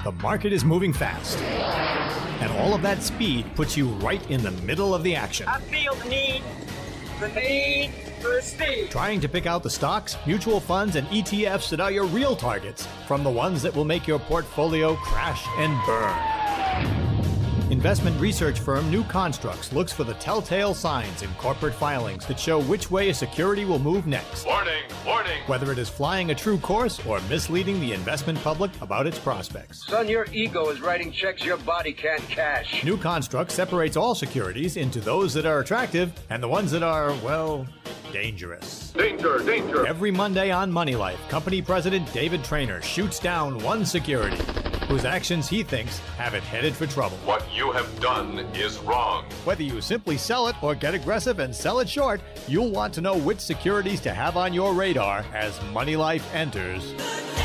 The market is moving fast. And all of that speed puts you right in the middle of the action. I feel the need for speed. Trying to pick out the stocks, mutual funds, and ETFs that are your real targets from the ones that will make your portfolio crash and burn. Investment research firm New Constructs looks for the telltale signs in corporate filings that show which way a security will move next. Warning, warning. Whether it is flying a true course or misleading the investment public about its prospects. Son, your ego is writing checks your body can't cash. New Constructs separates all securities into those that are attractive and the ones that are, well, dangerous. Danger, danger. Every Monday on Money Life, company president David Traynor shoots down one security whose actions he thinks have it headed for trouble. What you have done is wrong. Whether you simply sell it or get aggressive and sell it short, you'll want to know which securities to have on your radar as Money Life enters.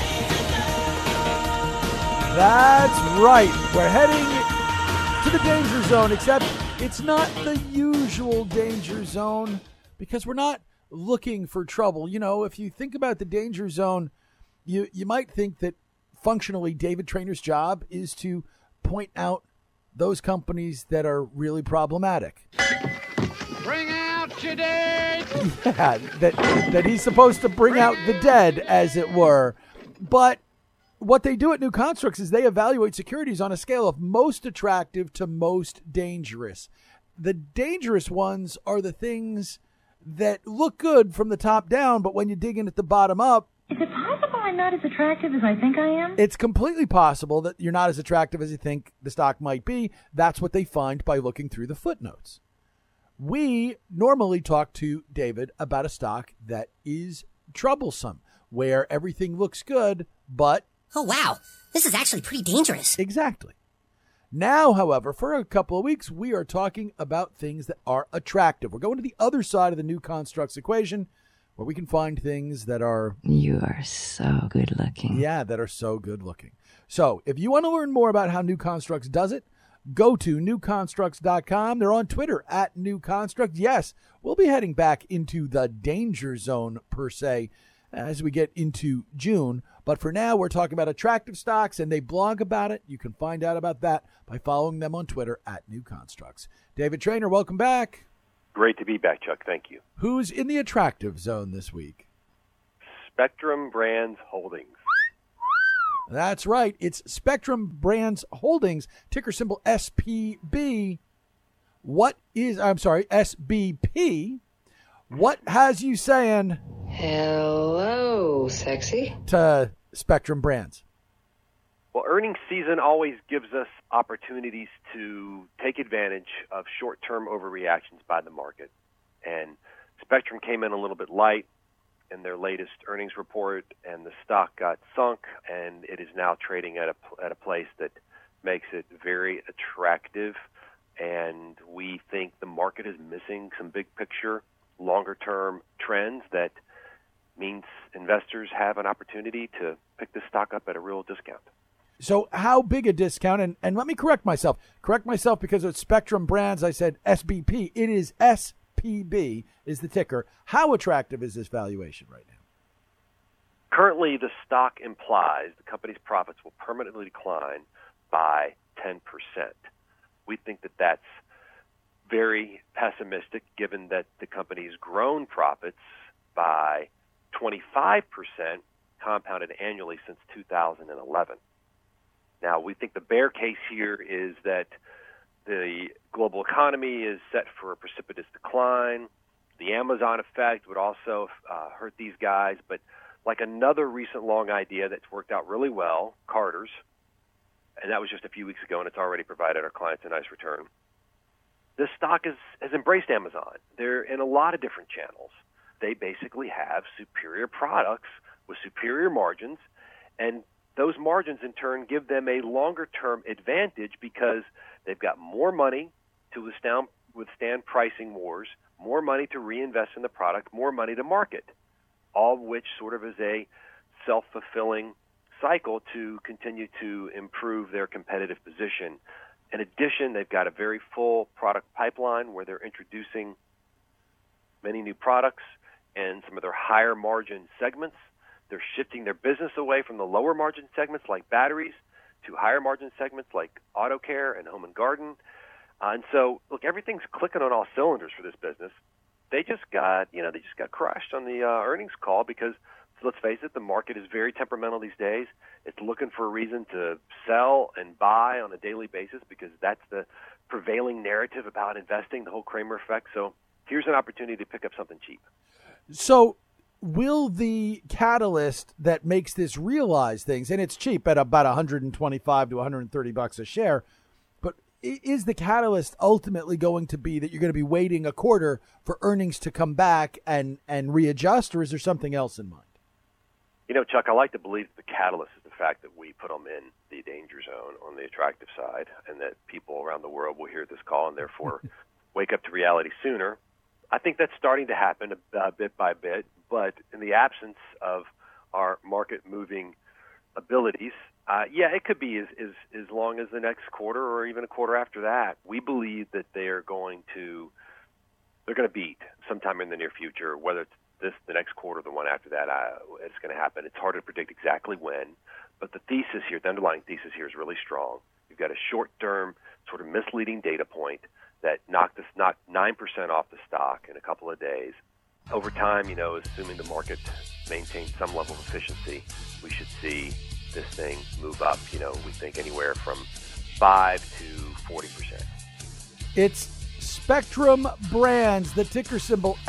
That's right. We're heading to the danger zone, except it's not the usual danger zone because we're not looking for trouble. You know, if you think about the danger zone, you might think that functionally David Traynor's job is to point out those companies that are really problematic. Bring out your dead! Yeah, that he's supposed to bring out the dead, as it were. But what they do at New Constructs is they evaluate securities on a scale of most attractive to most dangerous. The dangerous ones are the things that look good from the top down, but when you dig in at the bottom up, is it possible I'm not as attractive as I think I am? It's completely possible that you're not as attractive as you think the stock might be. That's what they find by looking through the footnotes. We normally talk to David about a stock that is troublesome, where everything looks good, but... Oh, wow. This is actually pretty dangerous. Exactly. Now, however, for a couple of weeks, we are talking about things that are attractive. We're going to the other side of the New Constructs equation, where we can find things that are... You are so good looking. Yeah, that are so good looking. So if you want to learn more about how New Constructs does it, go to newconstructs.com. They're on Twitter at New Construct. Yes, we'll be heading back into the danger zone, per se, as we get into June. But for now, we're talking about attractive stocks, and they blog about it. You can find out about that by following them on Twitter at New Constructs. David Traynor, welcome back. Great to be back, Chuck. Thank you. Who's in the attractive zone this week? Spectrum Brands Holdings. That's right. It's Spectrum Brands Holdings, ticker symbol SPB. SBP. What has you saying? Hello, sexy. To Spectrum Brands. Well, earnings season always gives us opportunities to take advantage of short-term overreactions by the market. And Spectrum came in a little bit light in their latest earnings report, and the stock got sunk, and it is now trading at a place that makes it very attractive. And we think the market is missing some big picture, longer-term trends that means investors have an opportunity to pick this stock up at a real discount. So how big a discount? And let me correct myself. Because it's Spectrum Brands. I said SBP. It is SPB is the ticker. How attractive is this valuation right now? Currently, the stock implies the company's profits will permanently decline by 10%. We think that that's very pessimistic given that the company's grown profits by 25% compounded annually since 2011. Now, we think the bear case here is that the global economy is set for a precipitous decline. The Amazon effect would also hurt these guys. But like another recent long idea that's worked out really well, Carter's, and that was just a few weeks ago, and it's already provided our clients a nice return. This stock has embraced Amazon. They're in a lot of different channels. They basically have superior products with superior margins, and those margins, in turn, give them a longer-term advantage because they've got more money to withstand pricing wars, more money to reinvest in the product, more money to market, all of which sort of is a self-fulfilling cycle to continue to improve their competitive position. In addition, they've got a very full product pipeline where they're introducing many new products and some of their higher margin segments. They're shifting their business away from the lower margin segments like batteries to higher margin segments like auto care and home and garden. And so, look, everything's clicking on all cylinders for this business. They just got crushed on the earnings call because, let's face it, the market is very temperamental these days. It's looking for a reason to sell and buy on a daily basis because that's the prevailing narrative about investing, the whole Kramer effect. So here's an opportunity to pick up something cheap. So will the catalyst that makes this realize things, and it's cheap at about $125 to $130 a share, but is the catalyst ultimately going to be that you're going to be waiting a quarter for earnings to come back and readjust, or is there something else in mind? You know, Chuck, I like to believe that the catalyst is the fact that we put them in the danger zone on the attractive side, and that people around the world will hear this call and therefore wake up to reality sooner. I think that's starting to happen bit by bit, but in the absence of our market-moving abilities, it could be as long as the next quarter or even a quarter after that. We believe that they're going to beat sometime in the near future, whether it's the next quarter, the one after that, it's going to happen. It's hard to predict exactly when, but the thesis here, the underlying thesis here is really strong. You've got a short-term sort of misleading data point that knocked 9% off the stock in a couple of days. Over time, assuming the market maintains some level of efficiency, we should see this thing move up, we think anywhere from 5 to 40%. It's Spectrum Brands, the ticker symbol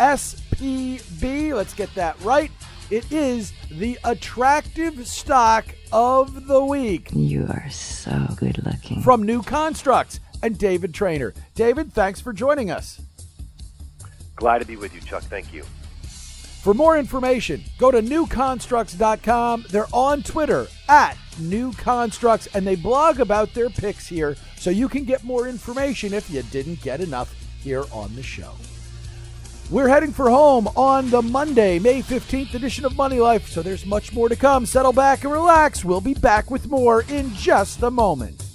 SPB. Let's get that right. It is the attractive stock of the week. You are so good looking. From New Constructs and David Trainer. David, thanks for joining us. Glad to be with you, Chuck. Thank you. For more information, go to newconstructs.com. They're on Twitter @newconstructs, and they blog about their picks here, so you can get more information if you didn't get enough here on the show. We're heading for home on the Monday, May 15th edition of Money Life, so there's much more to come. Settle back and relax. We'll be back with more in just a moment.